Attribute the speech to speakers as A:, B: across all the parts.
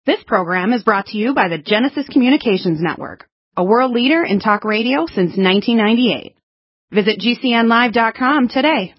A: This program is brought to you by the Genesis Communications Network, a world leader in talk radio since 1998. Visit GCNlive.com today.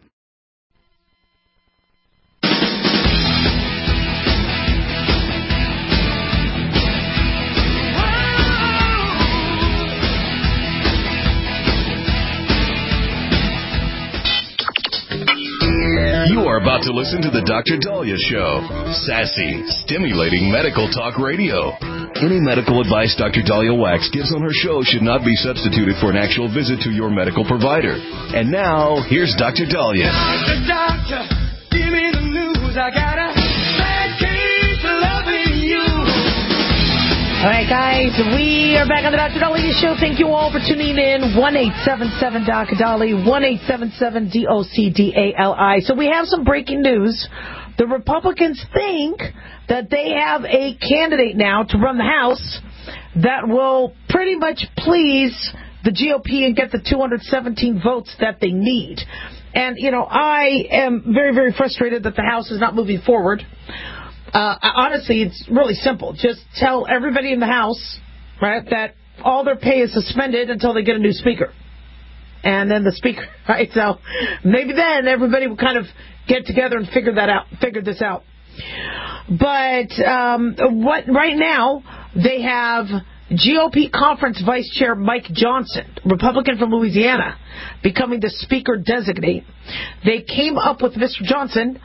B: You are about to listen to The Dr. Daliah Show. Sassy, stimulating medical talk radio. Any medical advice Dr. Daliah Wax gives on her show should not be substituted for an actual visit to your medical provider. And now, here's Dr. Daliah.
C: Doctor, give me the news. I got a bad case of loving you.
D: All right, guys, we are back on the Dr. Daliah Show. Thank you all for tuning in. 1-877-Dr. 1-877-DOCDALI. So we have some breaking news. The Republicans think that they have a candidate now to run the House that will pretty much please the GOP and get the 217 votes that they need. And, you know, I am very, very frustrated that the House is not moving forward. Honestly, it's really simple. Just tell everybody in the House, right, that all their pay is suspended until they get a new speaker. And then the speaker, right? So maybe then everybody will kind of get together and figure this out. But right now, they have GOP Conference Vice Chair Mike Johnson, Republican from Louisiana, becoming the speaker designate. They came up with Mr. Johnson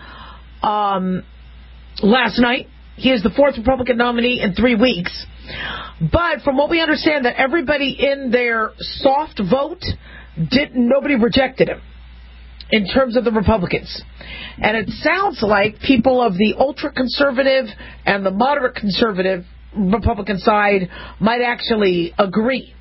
D: last night. He is the fourth Republican nominee in 3 weeks. But from what we understand, that everybody in their soft vote, nobody rejected him in terms of the Republicans. And it sounds like people of the ultra-conservative and the moderate-conservative Republican side might actually agree.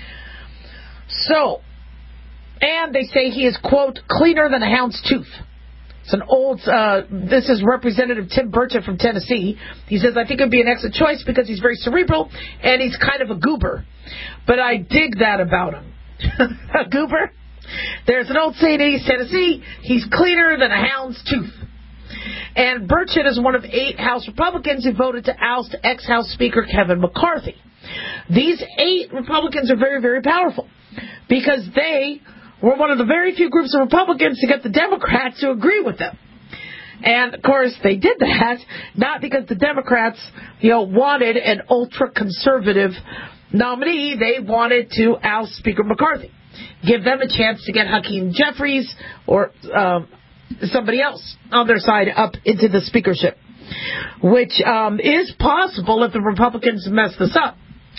D: So, and they say he is, quote, cleaner than a hound's tooth. It's an old, this is Representative Tim Burchett from Tennessee. He says, I think it would be an excellent choice because he's very cerebral and he's kind of a goober. But I dig that about him. A goober? There's an old saying in East Tennessee, he's cleaner than a hound's tooth. And Burchett is one of 8 House Republicans who voted to oust ex-House Speaker Kevin McCarthy. These 8 Republicans are very, very powerful because they were one of the very few groups of Republicans to get the Democrats to agree with them. And, of course, they did that not because the Democrats, wanted an ultra-conservative nominee. They wanted to oust Speaker McCarthy, give them a chance to get Hakeem Jeffries or somebody else on their side up into the speakership, which is possible if the Republicans mess this up.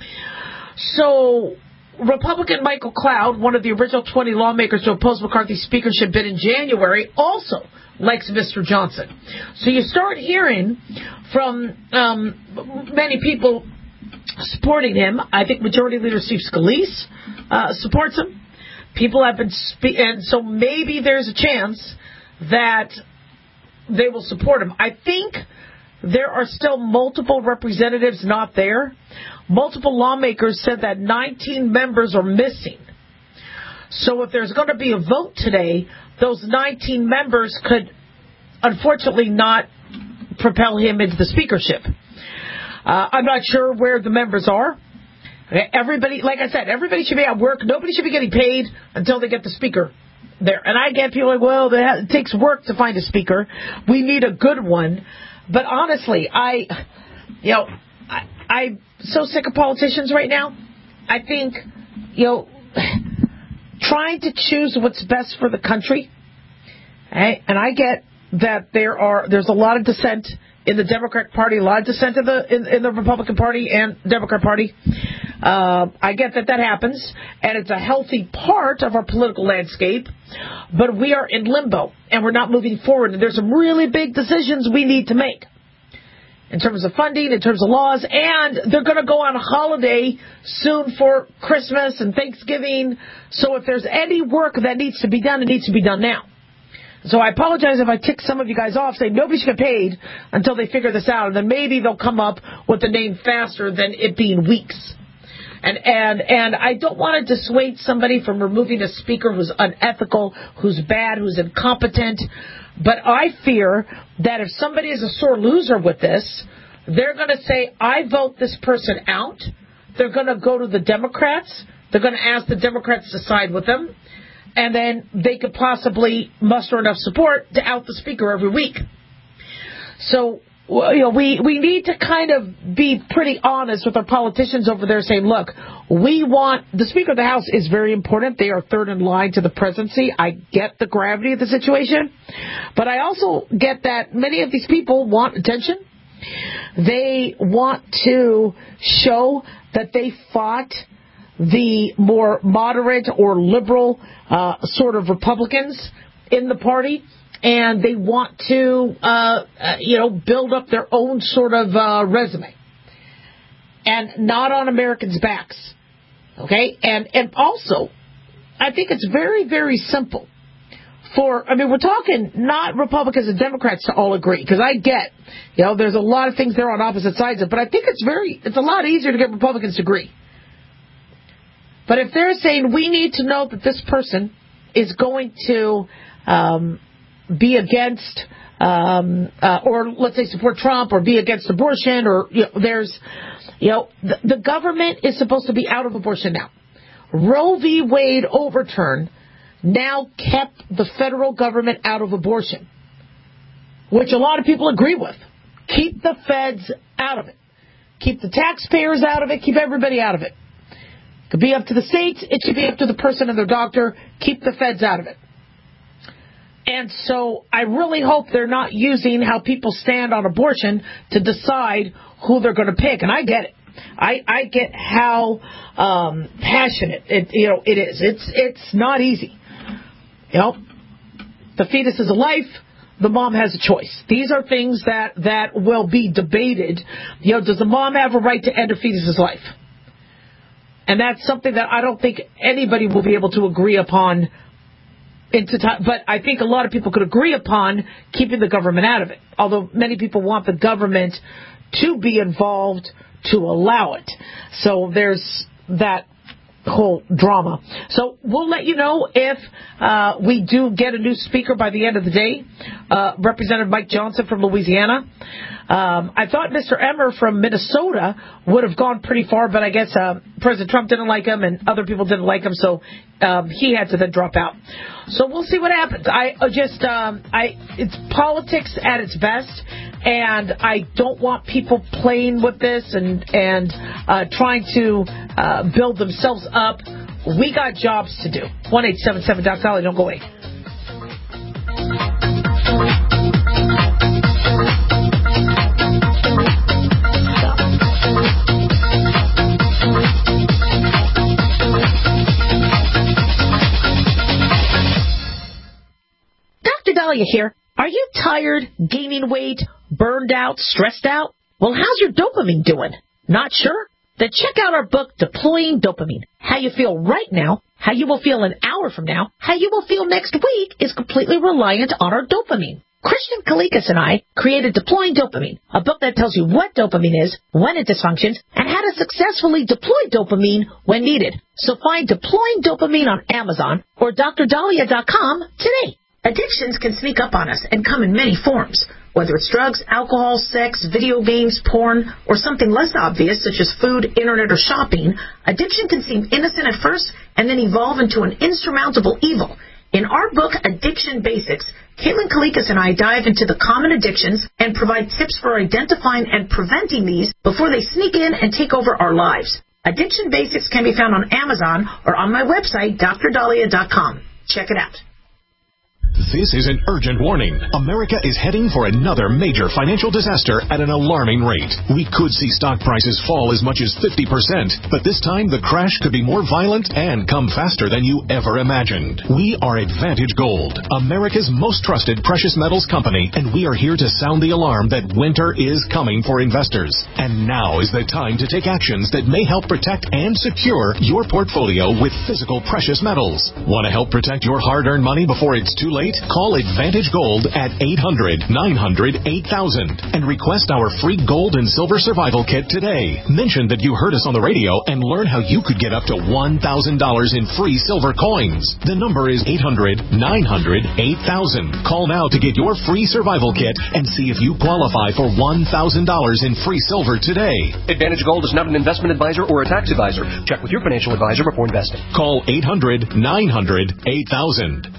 D: So Republican Michael Cloud, one of the original 20 lawmakers to oppose McCarthy's speakership bid in January, also likes Mr. Johnson. So you start hearing from many people supporting him. I think Majority Leader Steve Scalise supports him. People have been and so maybe there's a chance that they will support him. I think there are still multiple representatives not there. Multiple lawmakers said that 19 members are missing. So if there's going to be a vote today, those 19 members could unfortunately not propel him into the speakership. I'm not sure where the members are. Everybody, like I said, everybody should be at work. Nobody should be getting paid until they get the speaker there. And I get people like, well, it takes work to find a speaker. We need a good one. But honestly, I'm so sick of politicians right now. I think, trying to choose what's best for the country. Okay? And I get that there's a lot of dissent in the Democratic Party, a lot of dissent in the Republican Party and Democrat Party. I get that happens, and it's a healthy part of our political landscape, but we are in limbo, and we're not moving forward, and there's some really big decisions we need to make in terms of funding, in terms of laws, and they're going to go on holiday soon for Christmas and Thanksgiving, so if there's any work that needs to be done, it needs to be done now. So I apologize if I tick some of you guys off, saying nobody should get paid until they figure this out, and then maybe they'll come up with the name faster than it being weeks. And I don't want to dissuade somebody from removing a speaker who's unethical, who's bad, who's incompetent. But I fear that if somebody is a sore loser with this, they're going to say, I vote this person out. They're going to go to the Democrats. They're going to ask the Democrats to side with them. And then they could possibly muster enough support to out the Speaker every week. So, we need to kind of be pretty honest with our politicians over there saying, look, we want, the Speaker of the House is very important. They are third in line to the presidency. I get the gravity of the situation. But I also get that many of these people want attention. They want to show that they fought the more moderate or liberal sort of Republicans in the party, and they want to, build up their own sort of resume, and not on Americans' backs. Okay, and also, I think it's very, very simple. We're talking not Republicans and Democrats to all agree, because I get, there's a lot of things there on opposite sides of it, but I think it's a lot easier to get Republicans to agree. But if they're saying we need to know that this person is going to be against, or let's say support Trump, or be against abortion, or the government is supposed to be out of abortion now. Roe v. Wade overturn now kept the federal government out of abortion, which a lot of people agree with. Keep the feds out of it. Keep the taxpayers out of it. Keep everybody out of it. It could be up to the states. It should be up to the person and their doctor. Keep the feds out of it. And so I really hope they're not using how people stand on abortion to decide who they're going to pick. And I get it. I get how passionate it is. It's not easy. The fetus is a life. The mom has a choice. These are things that will be debated. Does the mom have a right to end her fetus's life? And that's something that I don't think anybody will be able to agree upon into time. But I think a lot of people could agree upon keeping the government out of it. Although many people want the government to be involved to allow it. So there's that whole drama. So we'll let you know if we do get a new speaker by the end of the day. Representative Mike Johnson from Louisiana. I thought Mr. Emmer from Minnesota would have gone pretty far, but I guess President Trump didn't like him and other people didn't like him, so he had to then drop out. So we'll see what happens. It's politics at its best, and I don't want people playing with this and trying to build themselves up. We got jobs to do. 1-877-Doc-Dolly. Don't go away. Dr. Dahlia here. Are you tired, gaining weight, burned out, stressed out? Well, how's your dopamine doing? Not sure? Then check out our book, Deploying Dopamine. How you feel right now, how you will feel an hour from now, how you will feel next week is completely reliant on our dopamine. Christian Kalikas and I created Deploying Dopamine, a book that tells you what dopamine is, when it dysfunctions, and how to successfully deploy dopamine when needed. So find Deploying Dopamine on Amazon or drdahlia.com today. Addictions can sneak up on us and come in many forms. Whether it's drugs, alcohol, sex, video games, porn, or something less obvious such as food, internet, or shopping, addiction can seem innocent at first and then evolve into an insurmountable evil. In our book, Addiction Basics, Caitlin Kalikas and I dive into the common addictions and provide tips for identifying and preventing these before they sneak in and take over our lives. Addiction Basics can be found on Amazon or on my website, drdahlia.com. Check it out.
B: This is an urgent warning. America is heading for another major financial disaster at an alarming rate. We could see stock prices fall as much as 50%, but this time the crash could be more violent and come faster than you ever imagined. We are Advantage Gold, America's most trusted precious metals company, and we are here to sound the alarm that winter is coming for investors. And now is the time to take actions that may help protect and secure your portfolio with physical precious metals. Want to help protect your hard-earned money before it's too late?
E: late? Call Advantage Gold at 800-900-8000 and request our free gold and silver survival kit today. Mention that you heard us on the radio and learn how you could get up to $1,000 in free silver coins. The number is 800-900-8000. Call now to get your free survival kit and see if you qualify for $1,000 in free silver today.
F: Advantage Gold is not an investment advisor or a tax advisor. Check with your financial advisor before investing.
E: Call 800-900-8000.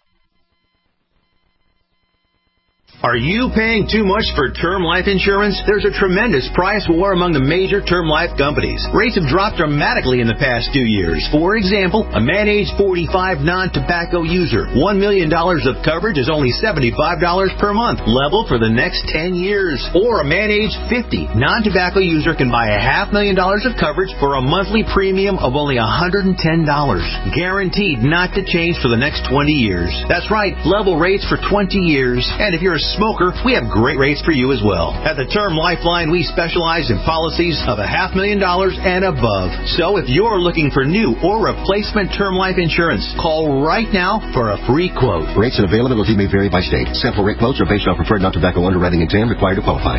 G: Are you paying too much for term life insurance? There's a tremendous price war among the major term life companies. Rates have dropped dramatically in the past 2 years. For example, a man age 45 non-tobacco user, $1 million of coverage is only $75 per month, level for the next 10 years. Or a man age 50 non-tobacco user can buy $500,000 of coverage for a monthly premium of only $110, guaranteed not to change for the next 20 years. That's right, level rates for 20 years. And if you're a smoker, we have great rates for you as well. At the Term Lifeline, we specialize in policies of $500,000 and above. So if you're looking for new or replacement term life insurance, call right now for a free quote.
H: Rates and availability may vary by state. Sample rate quotes are based on preferred non-tobacco underwriting exam required to qualify.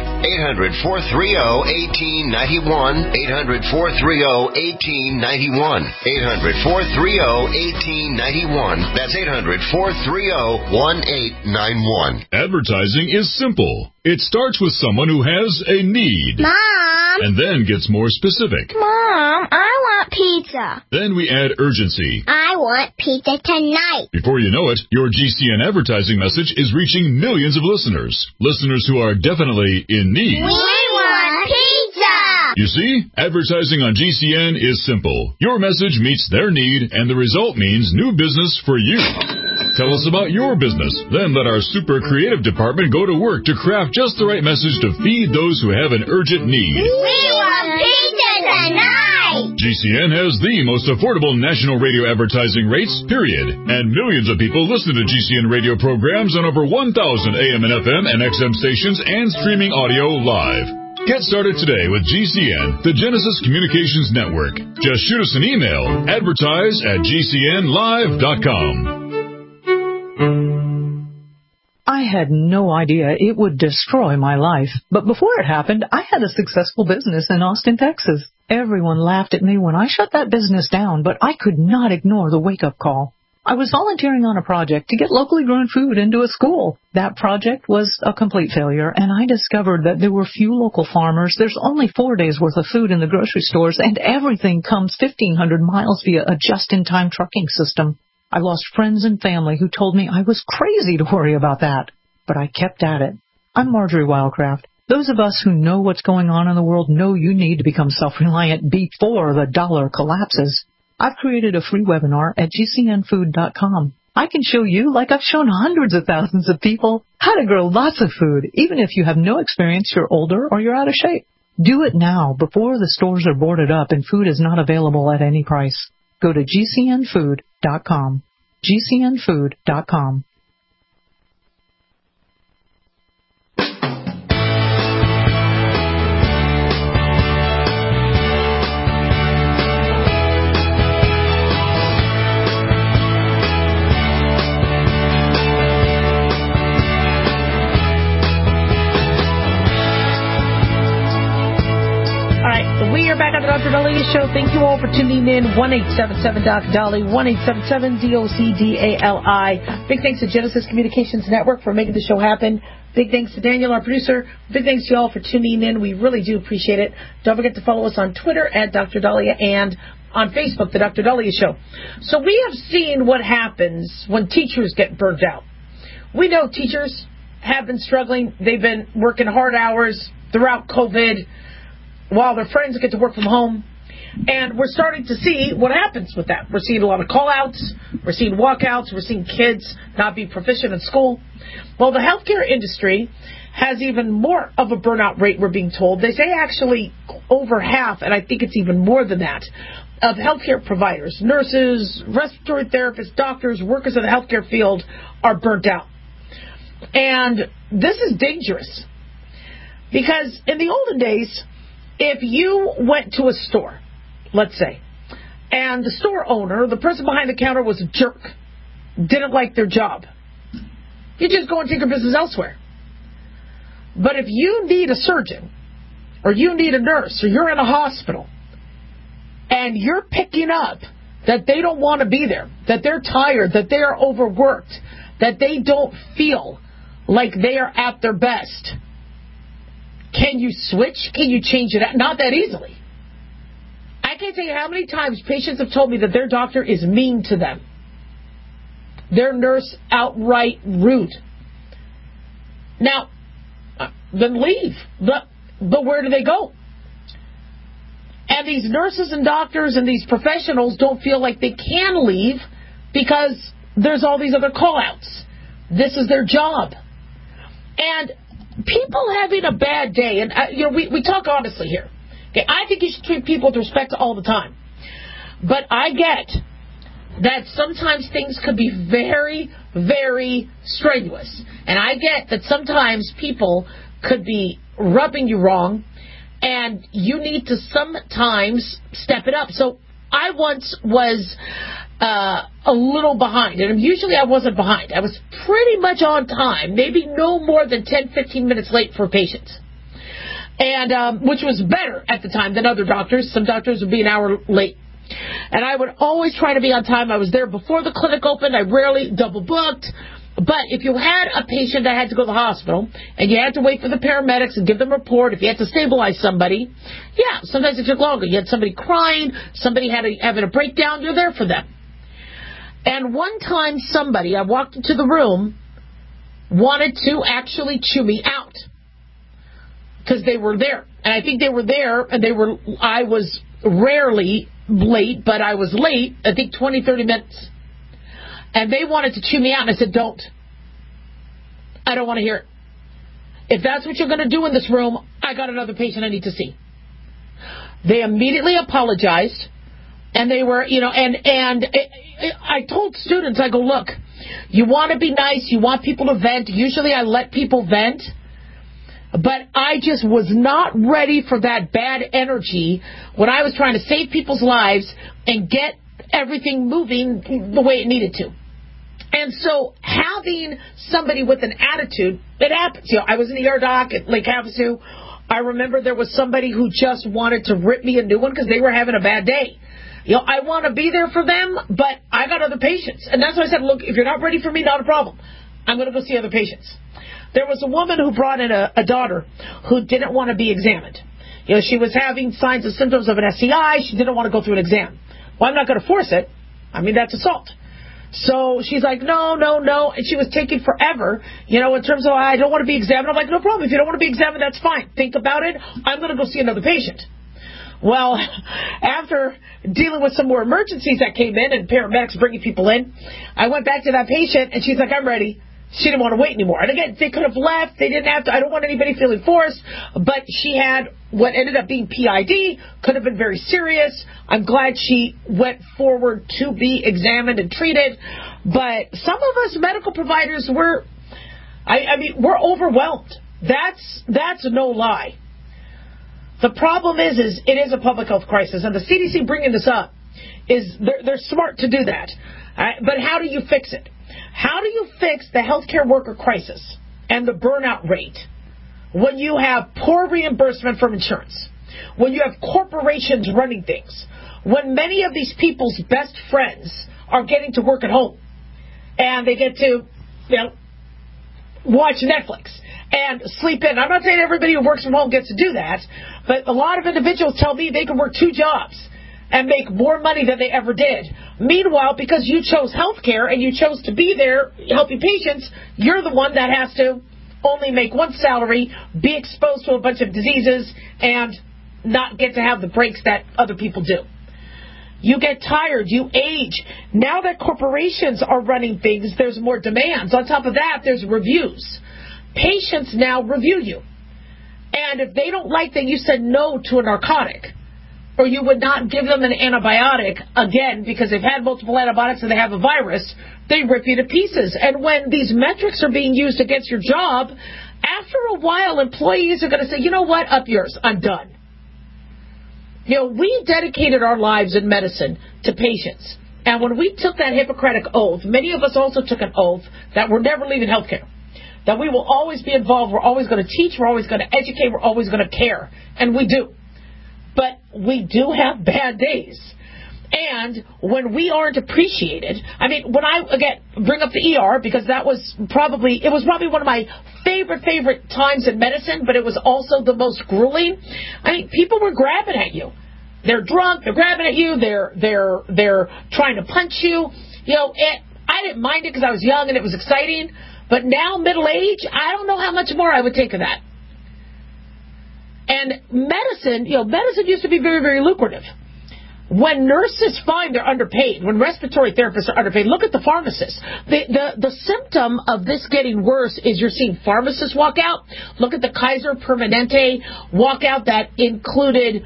I: 800-430-1891. 800-430-1891. 800-430-1891. That's 800-430-1891.
J: Advertising is simple. It starts with someone who has a need.
K: Mom!
J: And then gets more specific.
K: Mom, I want pizza.
J: Then we add urgency.
K: I want pizza tonight.
J: Before you know it, your GCN advertising message is reaching millions of listeners. Listeners who are definitely in need.
K: We want pizza!
J: You see, advertising on GCN is simple. Your message meets their need, and the result means new business for you. Tell us about your business. Then let our super creative department go to work to craft just the right message to feed those who have an urgent need.
K: We want pizza tonight!
J: GCN has the most affordable national radio advertising rates, period. And millions of people listen to GCN radio programs on over 1,000 AM and FM and XM stations and streaming audio live. Get started today with GCN, the Genesis Communications Network. Just shoot us an email, advertise@gcnlive.com.
L: I had no idea it would destroy my life. But before it happened, I had a successful business in Austin, Texas. Everyone laughed at me when I shut that business down, but I could not ignore the wake-up call. I was volunteering on a project to get locally grown food into a school. That project was a complete failure, and I discovered that there were few local farmers. There's only 4 days' worth of food in the grocery stores, and everything comes 1,500 miles via a just-in-time trucking system. I lost friends and family who told me I was crazy to worry about that. But I kept at it. I'm Marjorie Wildcraft. Those of us who know what's going on in the world know you need to become self-reliant before the dollar collapses. I've created a free webinar at gcnfood.com. I can show you, like I've shown hundreds of thousands of people, how to grow lots of food, even if you have no experience, you're older, or you're out of shape. Do it now before the stores are boarded up and food is not available at any price. Go to gcnfood.com. gcnfood.com.
D: We are back on the Dr. Daliah Show. Thank you all for tuning in. 1-877-Doc-Dolly, 1-877-DOCDALI. Big thanks to Genesis Communications Network for making the show happen. Big thanks to Daniel, our producer. Big thanks to you all for tuning in. We really do appreciate it. Don't forget to follow us on Twitter at Dr. Daliah and on Facebook, The Dr. Daliah Show. So we have seen what happens when teachers get burnt out. We know teachers have been struggling. They've been working hard hours throughout COVID while their friends get to work from home. And we're starting to see what happens with that. We're seeing a lot of call-outs. We're seeing walkouts. We're seeing kids not be proficient in school. Well, the healthcare industry has even more of a burnout rate, we're being told. They say actually over half, and I think it's even more than that, of healthcare providers, nurses, respiratory therapists, doctors, workers in the healthcare field are burnt out. And this is dangerous because in the olden days, if you went to a store, let's say, and the store owner, the person behind the counter was a jerk, didn't like their job, You just go and take your business elsewhere. But if you need a surgeon, or you need a nurse, or you're in a hospital, and you're picking up that they don't want to be there, that they're tired, that they are overworked, that they don't feel like they are at their best, can you switch? Can you change it? Not that easily. I can't tell you how many times patients have told me that their doctor is mean to them. Their nurse outright rude. Now, then leave. But where do they go? And these nurses and doctors and these professionals don't feel like they can leave because there's all these other call-outs. This is their job. And people having a bad day, and we talk honestly here. Okay, I think you should treat people with respect all the time. But I get that sometimes things could be very, very strenuous. And I get that sometimes people could be rubbing you wrong, and you need to sometimes step it up. So I once was a little behind, and usually I wasn't behind. I was pretty much on time, maybe no more than 10, 15 minutes late for patients, and which was better at the time than other doctors. Some doctors would be an hour late. And I would always try to be on time. I was there before the clinic opened. I rarely double booked. But if you had a patient that had to go to the hospital and you had to wait for the paramedics and give them a report, if you had to stabilize somebody, yeah, sometimes it took longer. You had somebody crying, somebody having a breakdown, you're there for them. And one time I walked into the room, wanted to actually chew me out because they were there. And I think they were there, and I was rarely late, but I was late, I think 20, 30 minutes. And they wanted to chew me out, and I said, don't. I don't want to hear it. If that's what you're going to do in this room, I got another patient I need to see. They immediately apologized, and they were, and I told students, I go, look, you want to be nice, you want people to vent. Usually I let people vent, but I just was not ready for that bad energy when I was trying to save people's lives and get everything moving the way it needed to. And so having somebody with an attitude, it happens. I was an ER doc at Lake Havasu. I remember there was somebody who just wanted to rip me a new one because they were having a bad day. I want to be there for them, but I got other patients. And that's why I said, look, if you're not ready for me, not a problem. I'm going to go see other patients. There was a woman who brought in a daughter who didn't want to be examined. She was having signs and symptoms of an STI. She didn't want to go through an exam. Well, I'm not going to force it. I mean, that's assault. So she's like, no. And she was taking forever, in terms of, I don't want to be examined. I'm like, no problem. If you don't want to be examined, that's fine. Think about it. I'm going to go see another patient. Well, after dealing with some more emergencies that came in and paramedics bringing people in, I went back to that patient, and she's like, I'm ready. She didn't want to wait anymore. And again, they could have left. They didn't have to. I don't want anybody feeling forced. But she had what ended up being PID, could have been very serious. I'm glad she went forward to be examined and treated. But some of us medical providers, we're overwhelmed. That's no lie. The problem is it is a public health crisis. And the CDC bringing this up is they're smart to do that. But how do you fix it? How do you fix the healthcare worker crisis and the burnout rate when you have poor reimbursement from insurance, when you have corporations running things, when many of these people's best friends are getting to work at home and they get to watch Netflix and sleep in? I'm not saying everybody who works from home gets to do that, but a lot of individuals tell me they can work 2 jobs and make more money than they ever did. Meanwhile, because you chose healthcare and you chose to be there helping patients, you're the one that has to only make one salary, be exposed to a bunch of diseases, and not get to have the breaks that other people do. You get tired, you age. Now that corporations are running things, there's more demands. On top of that, there's reviews. Patients now review you. And if they don't like that you said no to a narcotic, or you would not give them an antibiotic, again, because they've had multiple antibiotics and they have a virus, they rip you to pieces. And when these metrics are being used against your job, after a while, employees are going to say, you know what, up yours, I'm done. We dedicated our lives in medicine to patients. And when we took that Hippocratic oath, many of us also took an oath that we're never leaving healthcare, that we will always be involved, we're always going to teach, we're always going to educate, we're always going to care. And we do. But we do have bad days. And when we aren't appreciated, I mean, when I, again, bring up the ER, because it was probably one of my favorite times in medicine, but it was also the most grueling. I mean, people were grabbing at you. They're drunk, they're grabbing at you, they're trying to punch you. You know, I didn't mind it because I was young and it was exciting, but now middle age, I don't know how much more I would take of that. And medicine used to be very, very lucrative. When nurses find they're underpaid, when respiratory therapists are underpaid, look at the pharmacists. The symptom of this getting worse is you're seeing pharmacists walk out. Look at the Kaiser Permanente walkout that included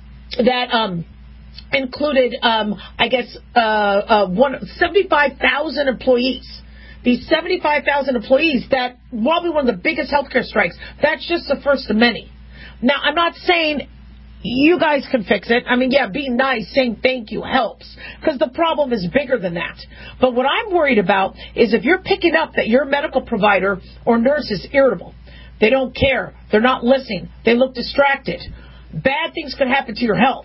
D: 75,000 employees. These 75,000 employees, that probably one of the biggest healthcare strikes. That's just the first of many. Now, I'm not saying you guys can fix it. I mean, yeah, being nice, saying thank you helps, because the problem is bigger than that. But what I'm worried about is if you're picking up that your medical provider or nurse is irritable, they don't care, they're not listening, they look distracted, bad things could happen to your health.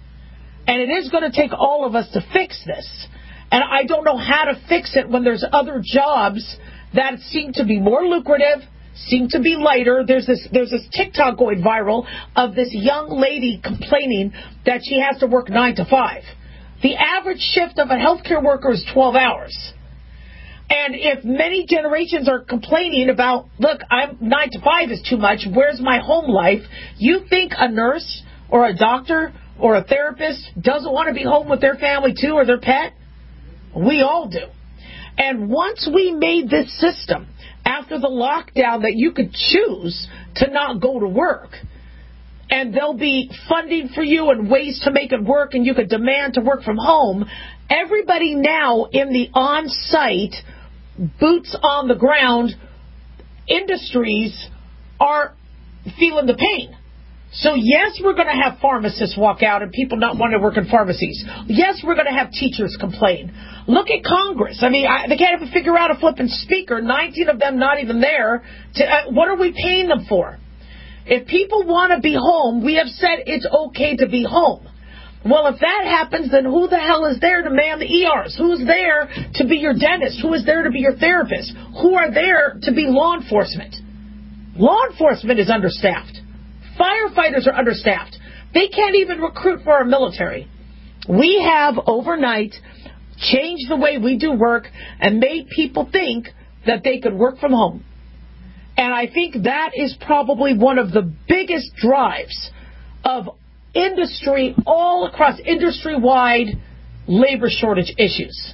D: And it is going to take all of us to fix this. And I don't know how to fix it when there's other jobs that seem to be more lucrative, seem to be lighter. There's this TikTok going viral of this young lady complaining that she has to work 9 to 5. The average shift of a healthcare worker is 12 hours. And if many generations are complaining about, look, 9 to 5 is too much, where's my home life? You think a nurse or a doctor or a therapist doesn't want to be home with their family too, or their pet? We all do. And once we made this system, after the lockdown, that you could choose to not go to work, and there'll be funding for you and ways to make it work, and you could demand to work from home, everybody now in the on-site, boots on the ground industries are feeling the pain. So yes, we're going to have pharmacists walk out and people not want to work in pharmacies. Yes, we're going to have teachers complain. Look at Congress. I mean, they can't even figure out a flipping speaker. 19 of them not even there. What are we paying them for? If people want to be home, we have said it's okay to be home. Well, if that happens, then who the hell is there to man the ERs? Who's there to be your dentist? Who is there to be your therapist? Who are there to be law enforcement? Law enforcement is understaffed. Firefighters are understaffed. They can't even recruit for our military. We have overnight changed the way we do work and made people think that they could work from home. And I think that is probably one of the biggest drives of industry, all across industry-wide labor shortage issues.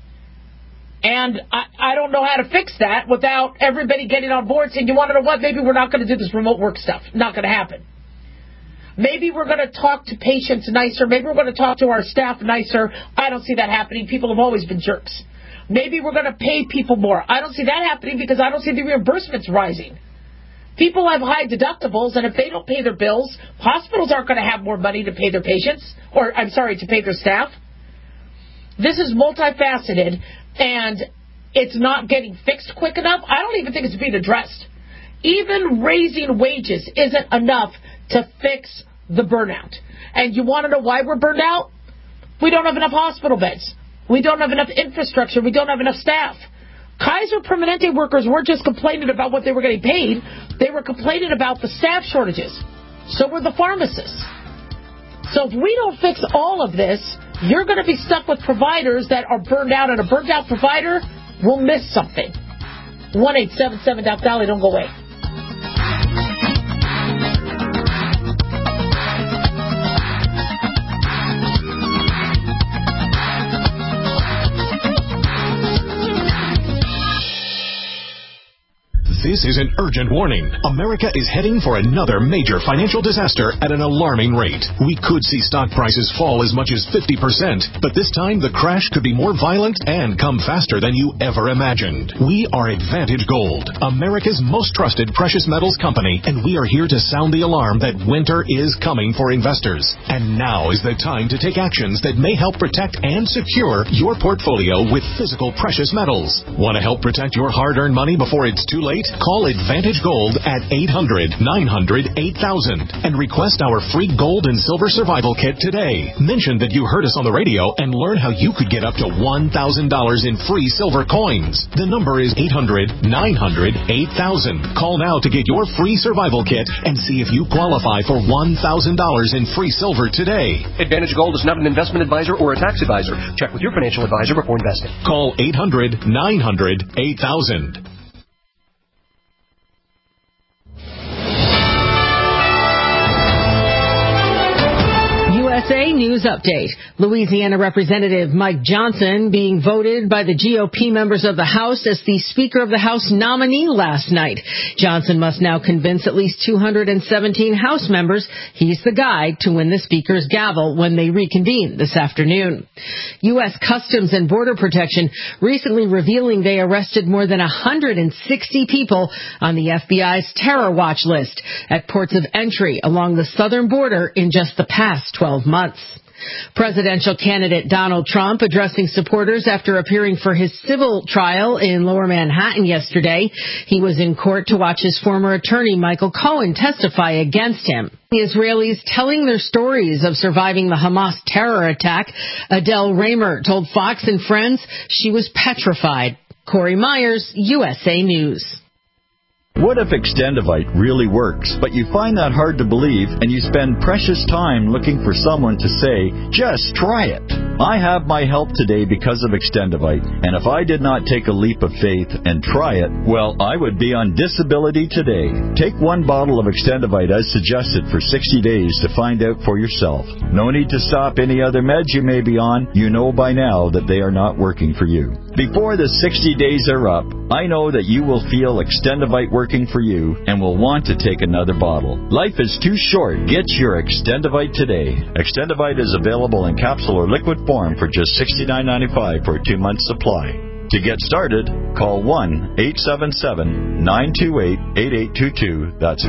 D: And I don't know how to fix that without everybody getting on board saying, you want to know what? Maybe we're not going to do this remote work stuff. Not going to happen. Maybe we're going to talk to patients nicer. Maybe we're going to talk to our staff nicer. I don't see that happening. People have always been jerks. Maybe we're going to pay people more. I don't see that happening because I don't see the reimbursements rising. People have high deductibles, and if they don't pay their bills, hospitals aren't going to have more money to pay their patients, to pay their staff. This is multifaceted, and it's not getting fixed quick enough. I don't even think it's being addressed. Even raising wages isn't enough to fix the burnout. And you want to know why we're burned out? We don't have enough hospital beds. We don't have enough infrastructure. We don't have enough staff. Kaiser Permanente workers weren't just complaining about what they were getting paid. They were complaining about the staff shortages. So were the pharmacists. So if we don't fix all of this, you're going to be stuck with providers that are burned out, and a burned out provider will miss something. 1-877-DOC-DOLLY. Don't go away.
E: The This is an urgent warning. America is heading for another major financial disaster at an alarming rate. We could see stock prices fall as much as 50%, but this time the crash could be more violent and come faster than you ever imagined. We are Advantage Gold, America's most trusted precious metals company, and we are here to sound the alarm that winter is coming for investors. And now is the time to take actions that may help protect and secure your portfolio with physical precious metals. Want to help protect your hard-earned money before it's too late? Call Advantage Gold at 800-900-8000 and request our free gold and silver survival kit today. Mention that you heard us on the radio and learn how you could get up to $1,000 in free silver coins. The number is 800-900-8000. Call now to get your free survival kit and see if you qualify for $1,000 in free silver today.
F: Advantage Gold is not an investment advisor or a tax advisor. Check with your financial advisor before investing.
E: Call 800-900-8000.
M: USA News Update. Louisiana Representative Mike Johnson being voted by the GOP members of the House as the Speaker of the House nominee last night. Johnson must now convince at least 217 House members he's the guy to win the Speaker's gavel when they reconvene this afternoon. U.S. Customs and Border Protection recently revealing they arrested more than 160 people on the FBI's terror watch list at ports of entry along the southern border in just the past 12 months. Presidential candidate Donald Trump addressing supporters after appearing for his civil trial in Lower Manhattan yesterday. He was in court to watch his former attorney Michael Cohen testify against him. The Israelis telling their stories of surviving the Hamas terror attack. Adele Raymer told Fox and Friends she was petrified. Corey Myers, USA News.
N: What if Extendivite really works, but you find that hard to believe and you spend precious time looking for someone to say, just try it? I have my help today because of Extendivite, and if I did not take a leap of faith and try it, well, I would be on disability today. Take one bottle of Extendivite as suggested for 60 days to find out for yourself. No need to stop any other meds you may be on. You know by now that they are not working for you. Before the 60 days are up, I know that you will feel Extendivite working for you and will want to take another bottle. Life is too short. Get your Extendivite today. Extendivite is available in capsule or liquid form for just $69.95 for a 2-month supply. To get started, call 1-877-928-8822. That's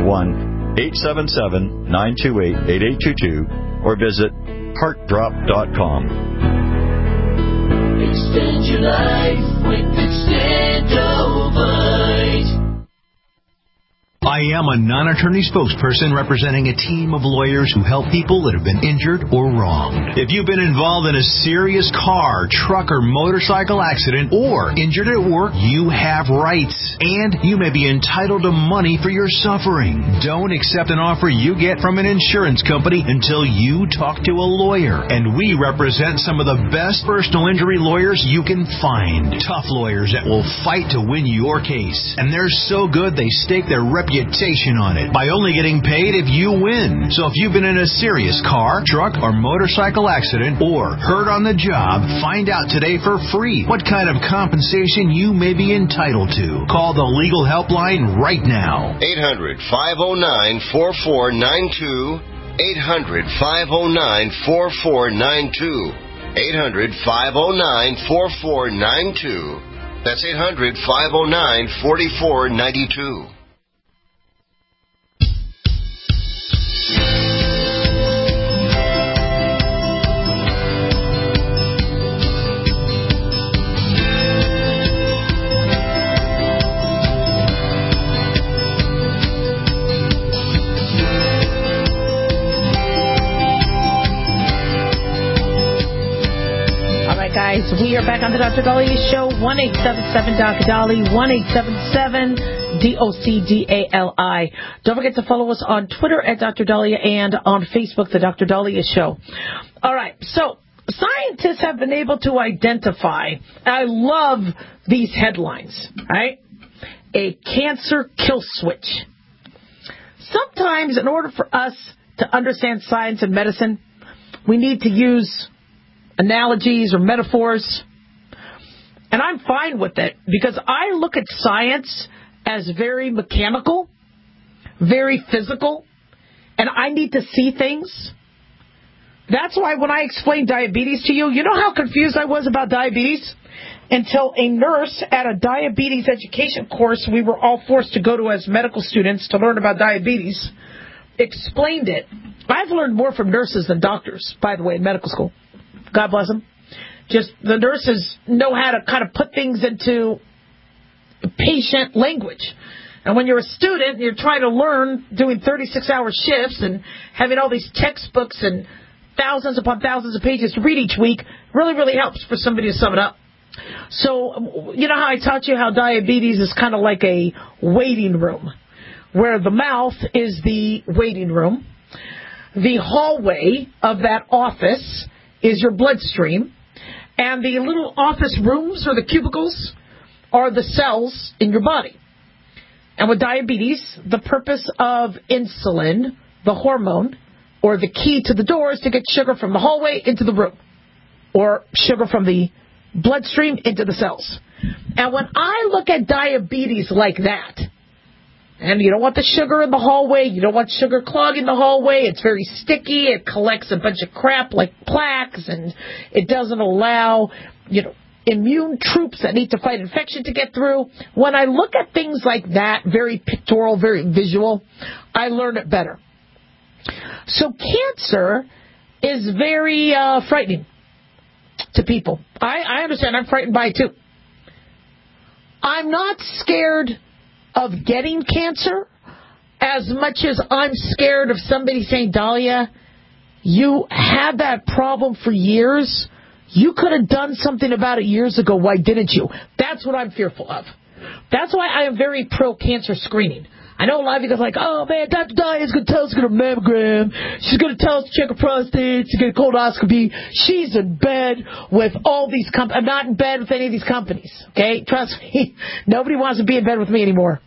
N: 1-877-928-8822 or visit heartdrop.com.
C: Extend your life with Extendovite.
G: I am a non-attorney spokesperson representing a team of lawyers who help people that have been injured or wronged. If you've been involved in a serious car, truck, or motorcycle accident or injured at work, you have rights, and you may be entitled to money for your suffering. Don't accept an offer you get from an insurance company until you talk to a lawyer. And we represent some of the best personal injury lawyers you can find. Tough lawyers that will fight to win your case. And they're so good they stake their reputation on it by only getting paid if you win. So if you've been in a serious car, truck, or motorcycle accident or hurt on the job, find out today for free what kind of compensation you may be entitled to. Call the legal helpline right now.
I: 800-509-4492. 800-509-4492. 800-509-4492. That's 800-509-4492.
D: Guys, we are back on the Dr. Daliah Show. 1-877-Dr. Dali, 1-877-DOCDALI. Don't forget to follow us on Twitter at Dr. Daliah and on Facebook, the Dr. Daliah Show. All right, so scientists have been able to identify, I love these headlines, right? A cancer kill switch. Sometimes in order for us to understand science and medicine, we need to use analogies or metaphors, and I'm fine with it because I look at science as very mechanical, very physical, and I need to see things. That's why when I explained diabetes to you, you know how confused I was about diabetes? Until a nurse at a diabetes education course we were all forced to go to as medical students to learn about diabetes explained it. I've learned more from nurses than doctors, by the way, in medical school. God bless them. Just the nurses know how to kind of put things into patient language. And when you're a student, you're trying to learn doing 36-hour shifts and having all these textbooks and thousands upon thousands of pages to read each week, really, really helps for somebody to sum it up. So, you know how I taught you how diabetes is kind of like a waiting room, where the mouth is the waiting room. The hallway of that office is your bloodstream, and the little office rooms or the cubicles are the cells in your body. And with diabetes, the purpose of insulin, the hormone, or the key to the door is to get sugar from the hallway into the room, or sugar from the bloodstream into the cells. And when I look at diabetes like that, and you don't want the sugar in the hallway, you don't want sugar clogging the hallway, it's very sticky, it collects a bunch of crap like plaques, and it doesn't allow, immune troops that need to fight infection to get through. When I look at things like that, very pictorial, very visual, I learn it better. So cancer is very frightening to people. I understand. I'm frightened by it too. I'm not scared of getting cancer as much as I'm scared of somebody saying, Dahlia, you had that problem for years. You could have done something about it years ago. Why didn't you? That's what I'm fearful of. That's why I am very pro-cancer screening. I know a lot of you guys are like, oh, man, Dr. Dahlia's going to tell us to get a mammogram. She's going to tell us to check her prostate, to get a colonoscopy. She's in bed with all these companies. I'm not in bed with any of these companies, okay? Trust me. Nobody wants to be in bed with me anymore.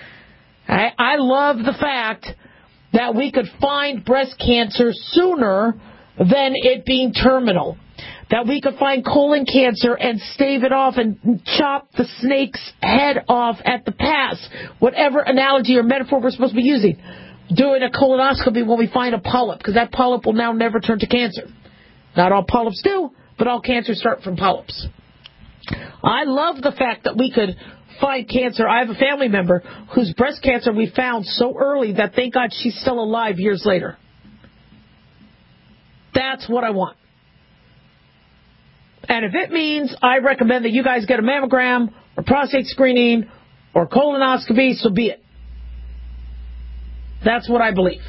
D: I love the fact that we could find breast cancer sooner than it being terminal. That we could find colon cancer and stave it off and chop the snake's head off at the pass. Whatever analogy or metaphor we're supposed to be using. Doing a colonoscopy when we find a polyp, because that polyp will now never turn to cancer. Not all polyps do, but all cancers start from polyps. I love the fact that we could find cancer. I have a family member whose breast cancer we found so early that thank God she's still alive years later. That's what I want. And if it means I recommend that you guys get a mammogram or prostate screening or colonoscopy, so be it. That's what I believe.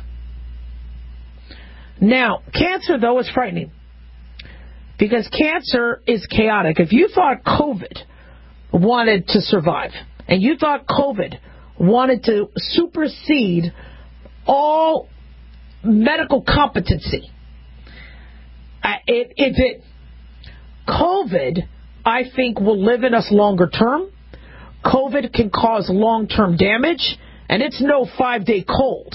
D: Now, cancer, though, is frightening. Because cancer is chaotic. If you thought COVID wanted to survive, and you thought COVID wanted to supersede all medical competency, it did. COVID, I think, will live in us longer term. COVID can cause long-term damage, and it's no 5-day cold.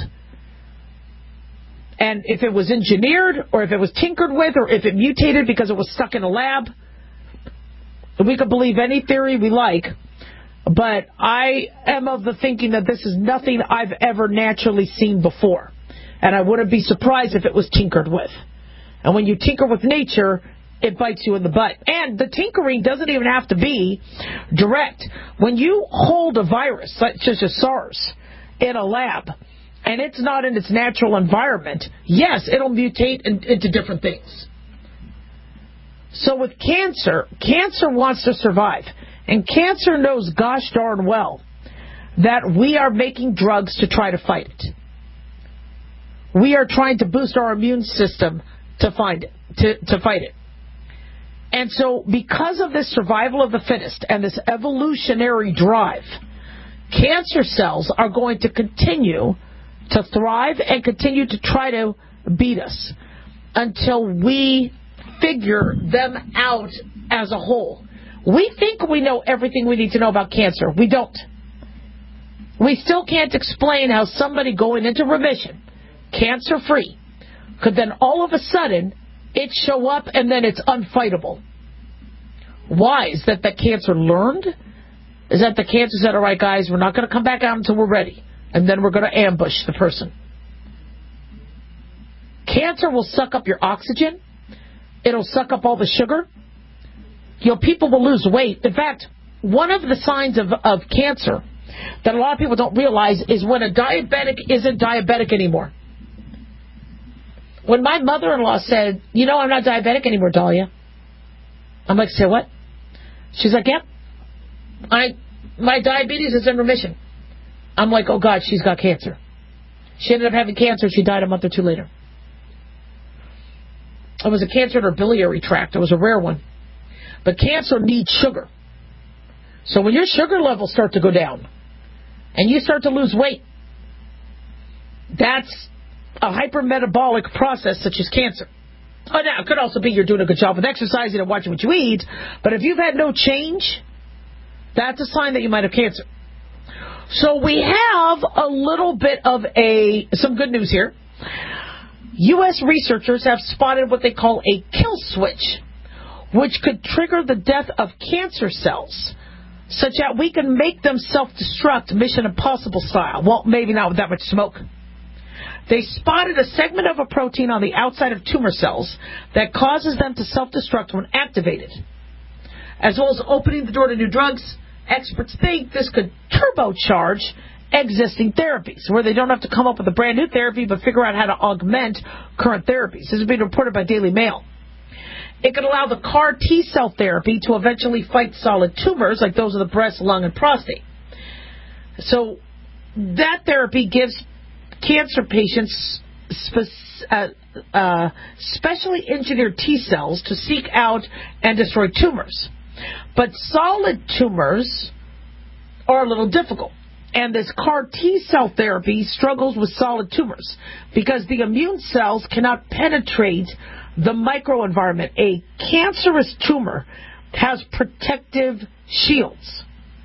D: And if it was engineered, or if it was tinkered with, or if it mutated because it was stuck in a lab, we could believe any theory we like. But I am of the thinking that this is nothing I've ever naturally seen before. And I wouldn't be surprised if it was tinkered with. And when you tinker with nature, it bites you in the butt. And the tinkering doesn't even have to be direct. When you hold a virus, such as SARS, in a lab, and it's not in its natural environment, yes, it'll mutate into different things. So with cancer, cancer wants to survive. And cancer knows gosh darn well that we are making drugs to try to fight it. We are trying to boost our immune system to fight it. And so because of this survival of the fittest and this evolutionary drive, cancer cells are going to continue to thrive and continue to try to beat us until we figure them out as a whole. We think we know everything we need to know about cancer. We don't. We still can't explain how somebody going into remission, cancer-free, could then all of a sudden it show up and then it's unfightable. Why? Is that the cancer learned? is that the cancer said, all right, guys, we're not going to come back out until we're ready. And then we're going to ambush the person. Cancer will suck up your oxygen. It'll suck up all the sugar. People will lose weight. In fact, one of the signs of cancer that a lot of people don't realize is when a diabetic isn't diabetic anymore. When my mother-in-law said, I'm not diabetic anymore, Dahlia. I'm like, say what? She's like, yep. My diabetes is in remission. I'm like, oh, God, she's got cancer. She ended up having cancer. She died a month or two later. It was a cancer in her biliary tract. It was a rare one. But cancer needs sugar. So when your sugar levels start to go down and you start to lose weight, that's a hypermetabolic process such as cancer. Oh, now, it could also be you're doing a good job with exercising and watching what you eat. But if you've had no change, that's a sign that you might have cancer. So we have a little bit of some good news here. U.S. researchers have spotted what they call a kill switch, which could trigger the death of cancer cells, such that we can make them self-destruct Mission Impossible style. Well, maybe not with that much smoke. They spotted a segment of a protein on the outside of tumor cells that causes them to self-destruct when activated. As well as opening the door to new drugs, experts think this could turbocharge existing therapies, where they don't have to come up with a brand new therapy, but figure out how to augment current therapies. This has been reported by Daily Mail. It could allow the CAR T-cell therapy to eventually fight solid tumors like those of the breast, lung, and prostate. So that therapy gives cancer patients specially engineered T-cells to seek out and destroy tumors. But solid tumors are a little difficult. And this CAR T-cell therapy struggles with solid tumors because the immune cells cannot penetrate the microenvironment. A cancerous tumor has protective shields.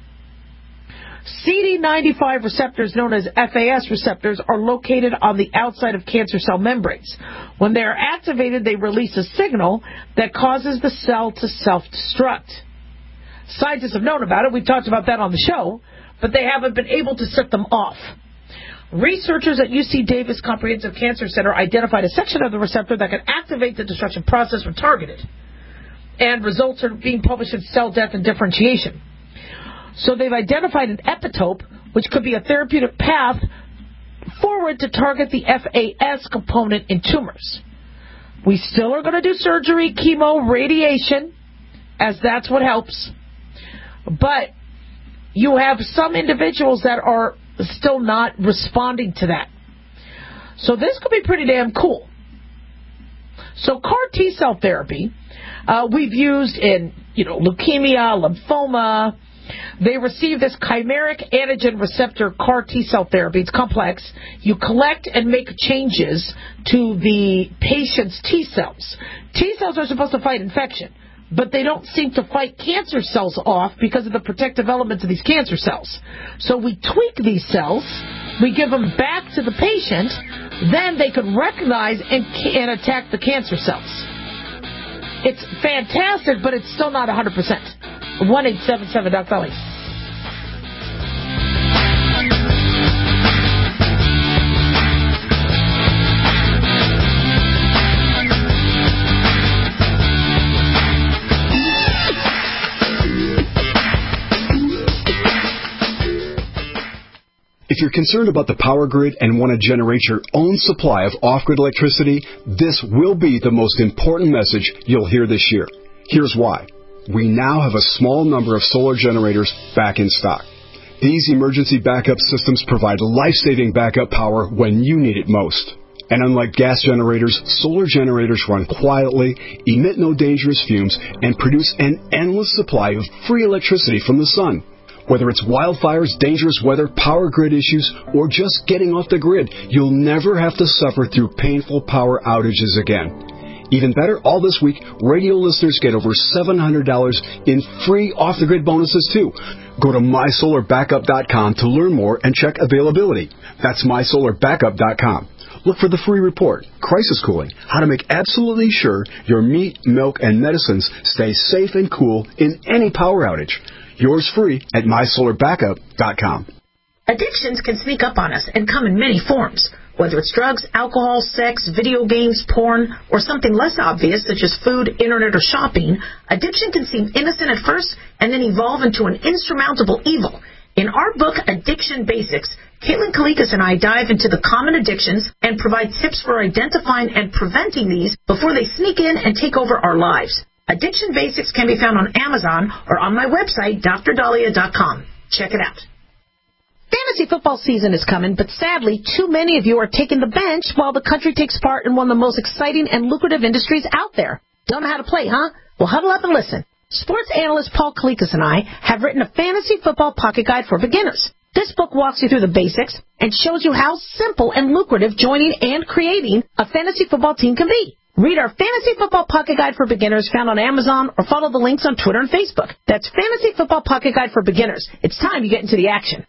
D: CD95 receptors, known as FAS receptors, are located on the outside of cancer cell membranes. When they are activated, they release a signal that causes the cell to self-destruct. Scientists have known about it. We've talked about that on the show, but they haven't been able to set them off. Researchers at UC Davis Comprehensive Cancer Center identified a section of the receptor that can activate the destruction process when targeted. And results are being published in Cell Death and Differentiation. So they've identified an epitope, which could be a therapeutic path forward to target the FAS component in tumors. We still are going to do surgery, chemo, radiation, as that's what helps. But you have some individuals that are still not responding to that. So this could be pretty damn cool. So CAR T-cell therapy, we've used in, leukemia, lymphoma. They receive this chimeric antigen receptor CAR T-cell therapy. It's complex. You collect and make changes to the patient's T-cells. T-cells are supposed to fight infection, but they don't seem to fight cancer cells off because of the protective elements of these cancer cells. So we tweak these cells, we give them back to the patient, then they can recognize and attack the cancer cells. It's fantastic, but it's still not 100%. 1-877 Doc Valley.
O: If you're concerned about the power grid and want to generate your own supply of off-grid electricity, this will be the most important message you'll hear this year. Here's why. We now have a small number of solar generators back in stock. These emergency backup systems provide life-saving backup power when you need it most. And unlike gas generators, solar generators run quietly, emit no dangerous fumes, and produce an endless supply of free electricity from the sun. Whether it's wildfires, dangerous weather, power grid issues, or just getting off the grid, you'll never have to suffer through painful power outages again. Even better, all this week, radio listeners get over $700 in free off-the-grid bonuses, too. Go to mysolarbackup.com to learn more and check availability. That's mysolarbackup.com. Look for the free report, Crisis Cooling, how to make absolutely sure your meat, milk, and medicines stay safe and cool in any power outage. Yours free at mysolarbackup.com.
D: Addictions can sneak up on us and come in many forms. Whether it's drugs, alcohol, sex, video games, porn, or something less obvious such as food, internet, or shopping, addiction can seem innocent at first and then evolve into an insurmountable evil. In our book, Addiction Basics, Caitlin Kalikas and I dive into the common addictions and provide tips for identifying and preventing these before they sneak in and take over our lives. Addiction Basics can be found on Amazon or on my website, drdahlia.com. Check it out. Fantasy football season is coming, but sadly, too many of you are taking the bench while the country takes part in one of the most exciting and lucrative industries out there. Don't know how to play, huh? Well, huddle up and listen. Sports analyst Paul Kalikas and I have written a fantasy football pocket guide for beginners. This book walks you through the basics and shows you how simple and lucrative joining and creating a fantasy football team can be. Read our Fantasy Football Pocket Guide for Beginners found on Amazon or follow the links on Twitter and Facebook. That's Fantasy Football Pocket Guide for Beginners. It's time you get into the action.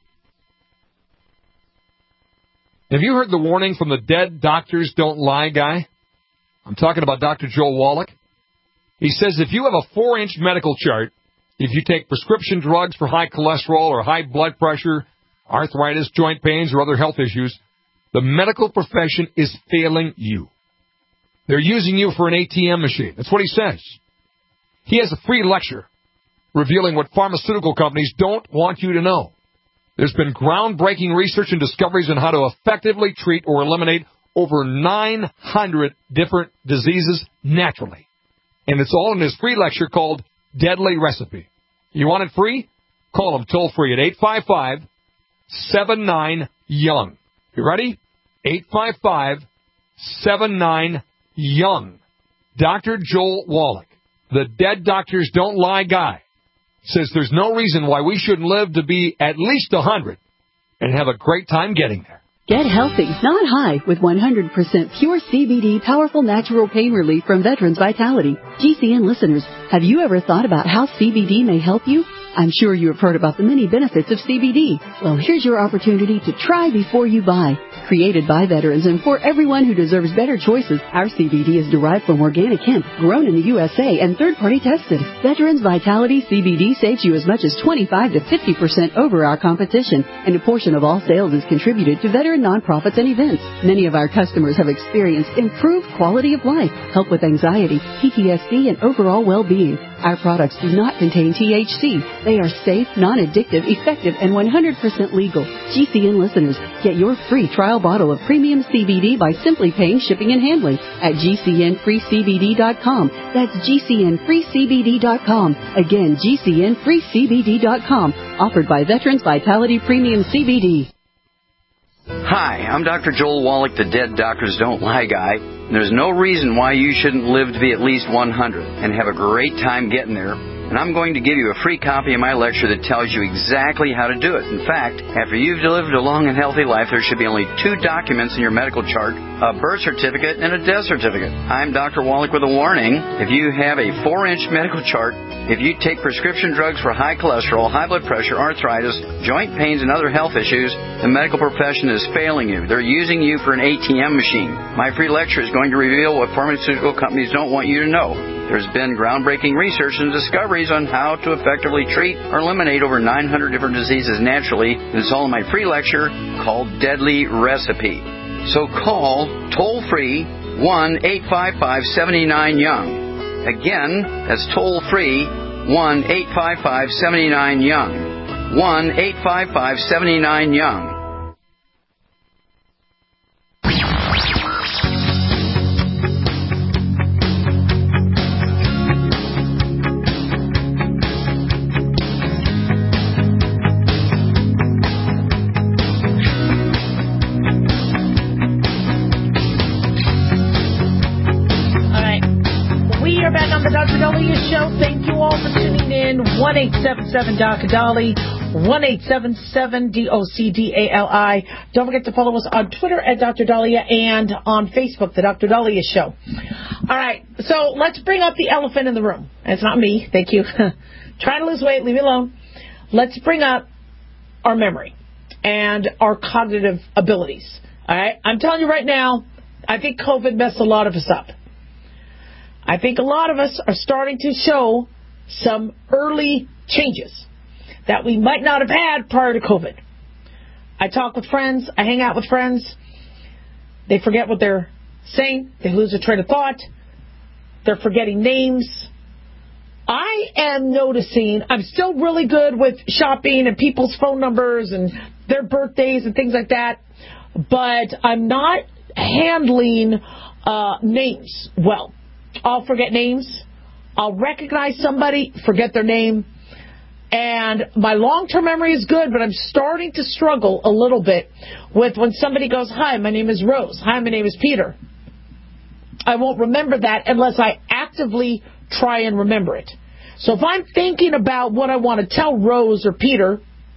P: Have you heard the warning from the Dead Doctors Don't Lie guy? I'm talking about Dr. Joel Wallach. He says if you have a 4-inch medical chart, if you take prescription drugs for high cholesterol or high blood pressure, arthritis, joint pains, or other health issues, the medical profession is failing you. They're using you for an ATM machine. That's what he says. He has a free lecture revealing what pharmaceutical companies don't want you to know. There's been groundbreaking research and discoveries on how to effectively treat or eliminate over 900 different diseases naturally. And it's all in his free lecture called Deadly Recipe. You want it free? Call him toll-free at 855-79-YOUNG. You ready? 855-79-YOUNG. Dr. Joel Wallach, the Dead Doctors Don't Lie guy, says there's no reason why we shouldn't live to be at least 100 and have a great time getting there.
Q: Get healthy, not high, with 100% pure CBD powerful natural pain relief from Veterans Vitality. GCN listeners, have you ever thought about how CBD may help you? I'm sure you have heard about the many benefits of CBD. Well, here's your opportunity to try before you buy. Created by veterans and for everyone who deserves better choices, our CBD is derived from organic hemp, grown in the USA and third-party tested. Veterans Vitality CBD saves you as much as 25 to 50% over our competition, and a portion of all sales is contributed to veteran nonprofits and events. Many of our customers have experienced improved quality of life, help with anxiety, PTSD, and overall well-being. Our products do not contain THC. They are safe, non-addictive, effective, and 100% legal. GCN listeners, get your free trial bottle of premium CBD by simply paying shipping and handling at GCNFreeCBD.com. That's GCNFreeCBD.com. Again, GCNFreeCBD.com. Offered by Veterans Vitality Premium CBD.
R: Hi, I'm Dr. Joel Wallach, the Dead Doctors Don't Lie guy. There's no reason why you shouldn't live to be at least 100 and have a great time getting there. And I'm going to give you a free copy of my lecture that tells you exactly how to do it. In fact, after you've lived a long and healthy life, there should be only 2 documents in your medical chart, a birth certificate and a death certificate. I'm Dr. Wallach with a warning. If you have a 4-inch medical chart, if you take prescription drugs for high cholesterol, high blood pressure, arthritis, joint pains, and other health issues, the medical profession is failing you. They're using you for an ATM machine. My free lecture is going to reveal what pharmaceutical companies don't want you to know. There's been groundbreaking research and discoveries on how to effectively treat or eliminate over 900 different diseases naturally. It's all in my free lecture called Deadly Recipe. So call toll-free 1-855-79-YOUNG. Again, that's toll-free 1-855-79-YOUNG. 1-855-79-YOUNG.
D: Thank you all for tuning in. 1-877-DOC-DOLLY, 1-877-DOCDALI. Don't forget to follow us on Twitter at Dr. Dahlia and on Facebook, The Dr. Dahlia Show. All right, so let's bring up the elephant in the room. It's not me, thank you. Trying to lose weight, leave me alone. Let's bring up our memory and our cognitive abilities. All right, I'm telling you right now, I think COVID messed a lot of us up. I think a lot of us are starting to show some early changes that we might not have had prior to COVID. I talk with friends. I hang out with friends. They forget what they're saying. They lose their train of thought. They're forgetting names. I am noticing I'm still really good with shopping and people's phone numbers and their birthdays and things like that, but I'm not handling names well. I'll forget names. I'll recognize somebody, forget their name. And my long-term memory is good, but I'm starting to struggle a little bit with when somebody goes, "Hi, my name is Rose. Hi, my name is Peter." I won't remember that unless I actively try and remember it. So if I'm thinking about what I want to tell Rose or Peter,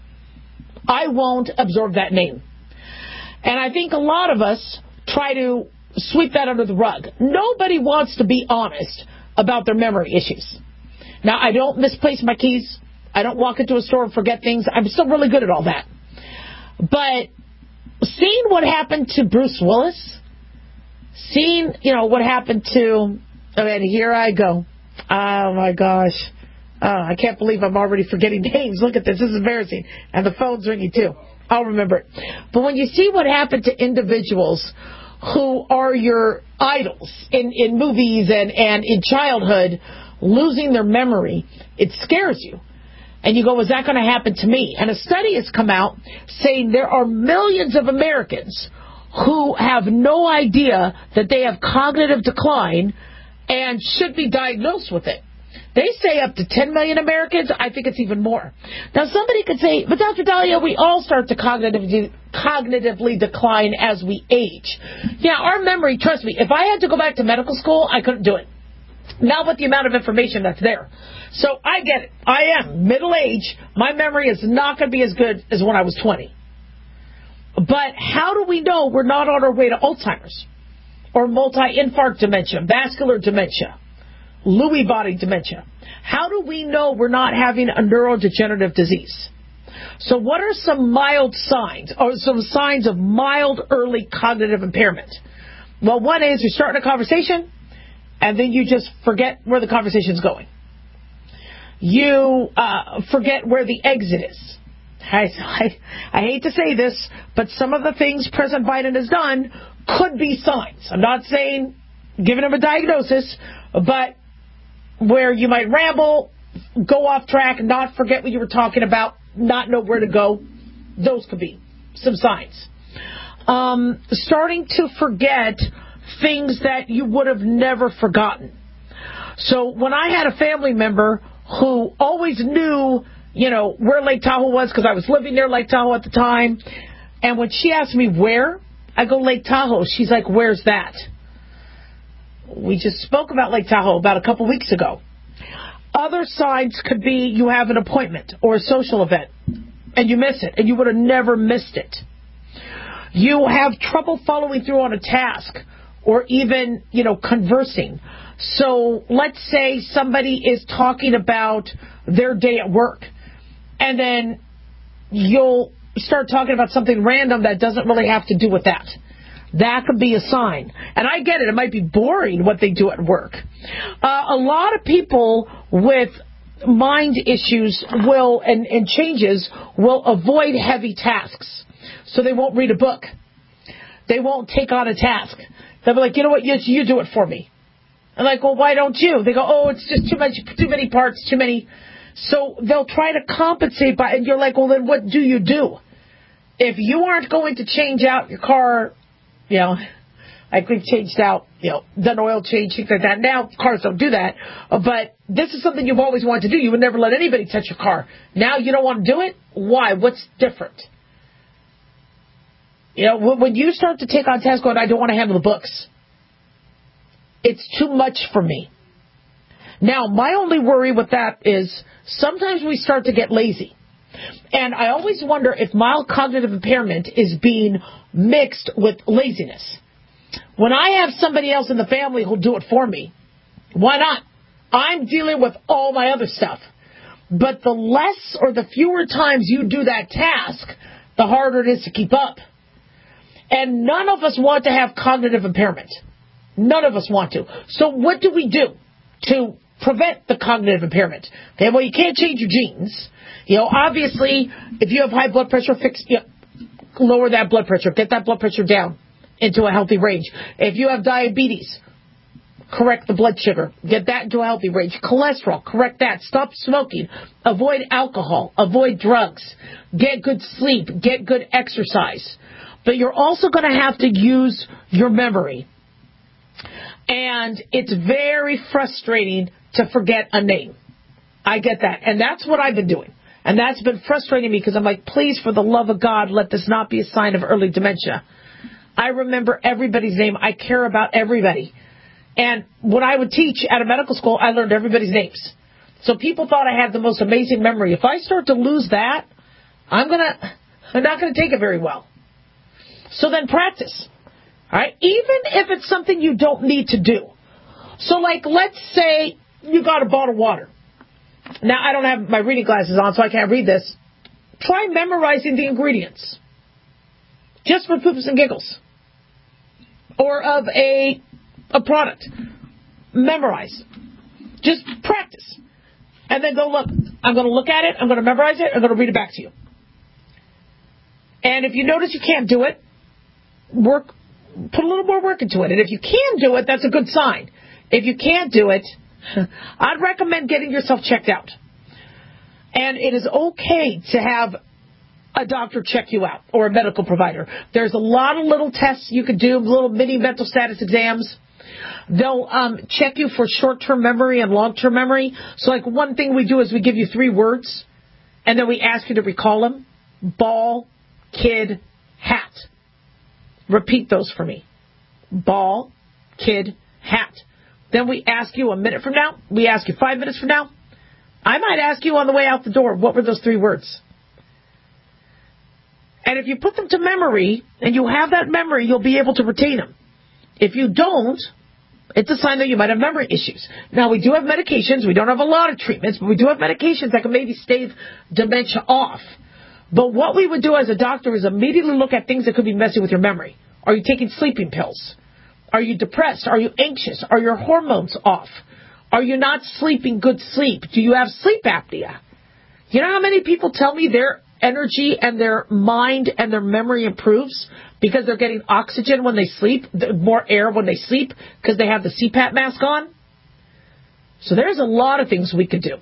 D: I won't absorb that name. And I think a lot of us try to sweep that under the rug. Nobody wants to be honest about their memory issues. Now, I don't misplace my keys. I don't walk into a store and forget things. I'm still really good at all that. But seeing what happened to Bruce Willis, seeing, what happened to, here I go. Oh, my gosh. I can't believe I'm already forgetting names. Look at this. This is embarrassing. And the phone's ringing, too. I'll remember it. But when you see what happened to individuals who are your idols in movies and in childhood losing their memory, it scares you. And you go, is that going to happen to me? And a study has come out saying there are millions of Americans who have no idea that they have cognitive decline and should be diagnosed with it. They say up to 10 million Americans. I think it's even more. Now, somebody could say, but Dr. Dahlia, we all start to cognitively decline as we age. Yeah, our memory, trust me, if I had to go back to medical school, I couldn't do it. Not with the amount of information that's there. So I get it. I am middle age. My memory is not going to be as good as when I was 20. But how do we know we're not on our way to Alzheimer's or multi-infarct dementia, vascular dementia, Lewy body dementia? How do we know we're not having a neurodegenerative disease? So what are some mild signs or some signs of mild early cognitive impairment? Well, one is you're starting a conversation and then you just forget where the conversation's going. You forget where the exit is. I hate to say this, but some of the things President Biden has done could be signs. I'm not saying giving him a diagnosis, but where you might ramble, go off track, not forget what you were talking about, not know where to go. Those could be some signs. Starting to forget things that you would have never forgotten. So when I had a family member who always knew, where Lake Tahoe was, because I was living near Lake Tahoe at the time, and when she asked me where, I go, Lake Tahoe. She's like, where's that? We just spoke about Lake Tahoe about a couple weeks ago. Other signs could be you have an appointment or a social event, and you miss it, and you would have never missed it. You have trouble following through on a task or even, conversing. So let's say somebody is talking about their day at work, and then you'll start talking about something random that doesn't really have to do with that. That could be a sign. And I get it. It might be boring what they do at work. A lot of people with mind issues and changes will avoid heavy tasks. So they won't read a book. They won't take on a task. They'll be like, you know what, you do it for me. I'm like, well, why don't you? They go, oh, it's just too many parts, too many. So they'll try to compensate by, and you're like, well, then what do you do? If you aren't going to change out your car, like we've changed out, done oil change, things like that. Now cars don't do that. But this is something you've always wanted to do. You would never let anybody touch your car. Now you don't want to do it? Why? What's different? When you start to take on tasks going, I don't want to handle the books. It's too much for me. Now, my only worry with that is sometimes we start to get lazy. And I always wonder if mild cognitive impairment is being mixed with laziness. When I have somebody else in the family who'll do it for me, why not? I'm dealing with all my other stuff. But the less or the fewer times you do that task, the harder it is to keep up. And none of us want to have cognitive impairment. None of us want to. So what do we do to prevent the cognitive impairment. Okay, well, you can't change your genes. Obviously, if you have high blood pressure, lower that blood pressure. Get that blood pressure down into a healthy range. If you have diabetes, correct the blood sugar. Get that into a healthy range. Cholesterol, correct that. Stop smoking. Avoid alcohol. Avoid drugs. Get good sleep. Get good exercise. But you're also going to have to use your memory. And it's very frustrating to forget a name. I get that. And that's what I've been doing. And that's been frustrating me because I'm like, please, for the love of God, let this not be a sign of early dementia. I remember everybody's name. I care about everybody. And when I would teach at a medical school, I learned everybody's names. So people thought I had the most amazing memory. If I start to lose that, I'm not going to take it very well. So then practice. All right? Even if it's something you don't need to do. So like, let's say you got a bottle of water. Now, I don't have my reading glasses on, so I can't read this. Try memorizing the ingredients. Just for poops and giggles. Or of a product. Memorize. Just practice. And then go look. I'm going to look at it. I'm going to memorize it. I'm going to read it back to you. And if you notice you can't do it, put a little more work into it. And if you can do it, that's a good sign. If you can't do it, I'd recommend getting yourself checked out. And it is okay to have a doctor check you out or a medical provider. There's a lot of little tests you could do, little mini mental status exams. They'll check you for short-term memory and long-term memory. So like one thing we do is we give you 3 words, and then we ask you to recall them. Ball, kid, hat. Repeat those for me. Ball, kid, hat. Then we ask you a minute from now. We ask you 5 minutes from now. I might ask you on the way out the door, what were those 3 words? And if you put them to memory, and you have that memory, you'll be able to retain them. If you don't, it's a sign that you might have memory issues. Now, we do have medications. We don't have a lot of treatments, but we do have medications that can maybe stave dementia off. But what we would do as a doctor is immediately look at things that could be messing with your memory. Are you taking sleeping pills? Are you depressed? Are you anxious? Are your hormones off? Are you not sleeping good sleep? Do you have sleep apnea? You know how many people tell me their energy and their mind and their memory improves because they're getting oxygen when they sleep, more air when they sleep because they have the CPAP mask on? So there's a lot of things we could do.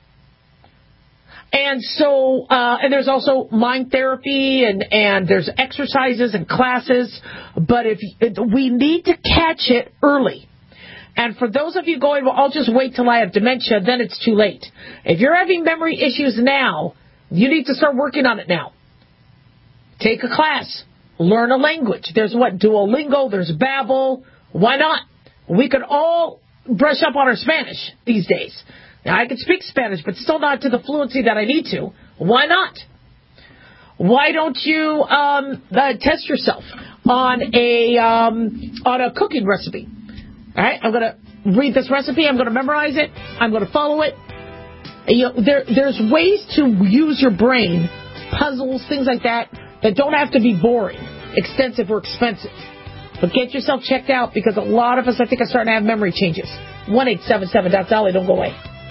D: And so, and there's also mind therapy and there's exercises and classes, but we need to catch it early. And for those of you going, well, I'll just wait till I have dementia, then it's too late. If you're having memory issues now, you need to start working on it now. Take a class. Learn a language. There's Duolingo, there's Babbel. Why not? We could all brush up on our Spanish these days. Now, I can speak Spanish, but still not to the fluency that I need to. Why not? Why don't you test yourself on a cooking recipe? All right, I'm going to read this recipe. I'm going to memorize it. I'm going to follow it. There's ways to use your brain, puzzles, things like that don't have to be boring, extensive, or expensive. But get yourself checked out because a lot of us, I think, are starting to have memory changes. 1-877-DOC-DOLLY. Don't go away.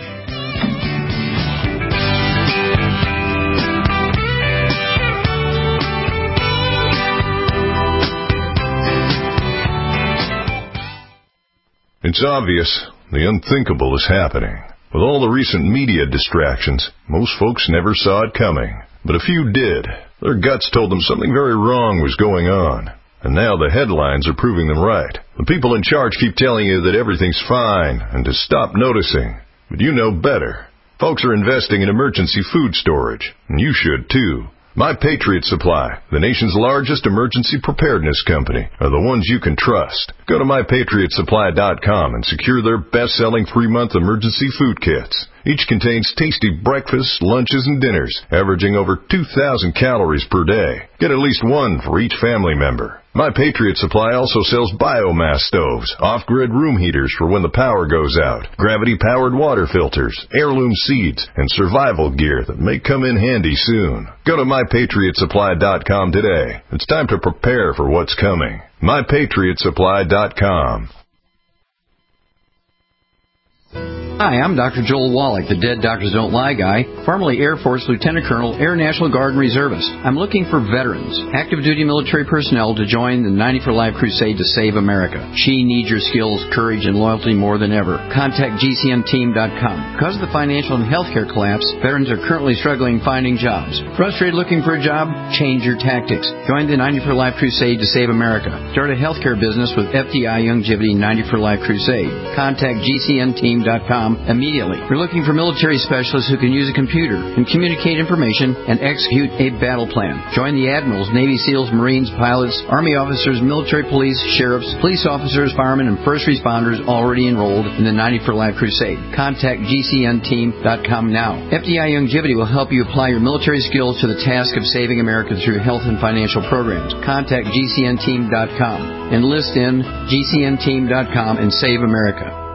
S: It's obvious the unthinkable is happening. With all the recent media distractions, most folks never saw it coming. But a few did. Their guts told them something very wrong was going on. And now the headlines are proving them right. The people in charge keep telling you that everything's fine and to stop noticing. But you know better. Folks are investing in emergency food storage, and you should too. My Patriot Supply, the nation's largest emergency preparedness company, are the ones you can trust. Go to MyPatriotSupply.com and secure their best-selling 3-month emergency food kits. Each contains tasty breakfasts, lunches, and dinners, averaging over 2,000 calories per day. Get at least one for each family member. My Patriot Supply also sells biomass stoves, off-grid room heaters for when the power goes out, gravity-powered water filters, heirloom seeds, and survival gear that may come in handy soon. Go to MyPatriotSupply.com today. It's time to prepare for what's coming. MyPatriotSupply.com.
R: Hi, I'm Dr. Joel Wallach, the Dead Doctors Don't Lie guy, formerly Air Force Lieutenant Colonel, Air National Guard and Reservist. I'm looking for veterans, active duty military personnel to join the 90 for Life crusade to save America. She needs your skills, courage, and loyalty more than ever. Contact GCNteam.com. Because of the financial and healthcare collapse, veterans are currently struggling finding jobs. Frustrated looking for a job? Change your tactics. Join the 90 for Life crusade to save America. Start a healthcare business with FDI Youngevity 90 for Life crusade. Contact GCNteam.com immediately. We're looking for military specialists who can use a computer and communicate information and execute a battle plan. Join the admirals, Navy SEALs, Marines, pilots, Army officers, military police, sheriffs, police officers, firemen, and first responders already enrolled in the 90 for Life crusade. Contact GCNteam.com now. FDI Youngevity will help you apply your military skills to the task of saving America through health and financial programs. Contact GCNteam.com. Enlist in GCNteam.com and save America.